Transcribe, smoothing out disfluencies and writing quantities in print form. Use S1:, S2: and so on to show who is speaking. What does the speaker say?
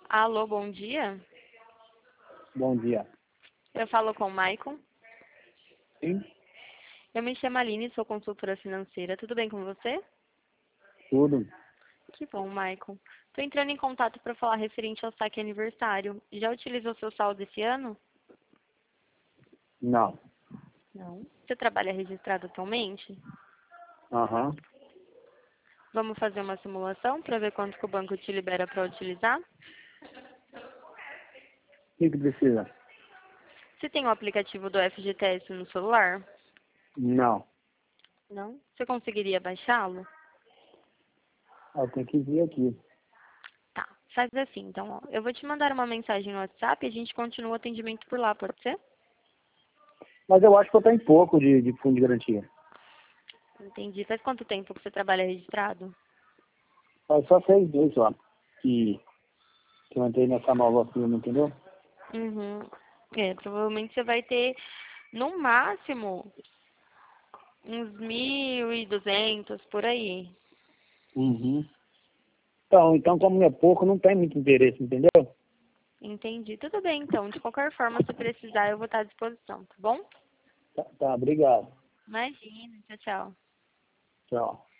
S1: Alô, bom dia.
S2: Bom dia.
S1: Eu falo com o Maicon.
S2: Sim,
S1: Eu me chamo Aline, sou consultora financeira. Tudo bem com você?
S2: tudo.
S1: Que bom, Maicon. Estou entrando em contato para falar referente ao saque aniversário. Já utilizou seu saldo esse ano?
S2: Não.
S1: Não. Você trabalha registrado atualmente?
S2: Aham. O
S1: Vamos fazer uma simulação para ver quanto que o banco te libera para utilizar?
S2: que precisa?
S1: Você tem o aplicativo do FGTS no celular?
S2: Não.
S1: Não. Você conseguiria baixá-lo?
S2: Eu tenho que vir aqui.
S1: Tá. Faz assim, então, ó. Eu vou te mandar uma mensagem no WhatsApp e a gente continua o atendimento por lá, pode ser?
S2: Mas eu acho que eu tenho pouco de fundo de garantia.
S1: Entendi. Faz quanto tempo que você trabalha registrado?
S2: Faz só 6 meses só que eu entrei nessa nova firma, entendeu?
S1: Uhum. Provavelmente você vai ter, no máximo, uns 1.200 por aí.
S2: Uhum. Então, como é pouco, não tem muito interesse, entendeu?
S1: Entendi. Tudo bem, então. De qualquer forma, se precisar, eu vou estar à disposição, tá bom?
S2: Tá, obrigado.
S1: Imagina. Tchau, tchau.
S2: Tchau.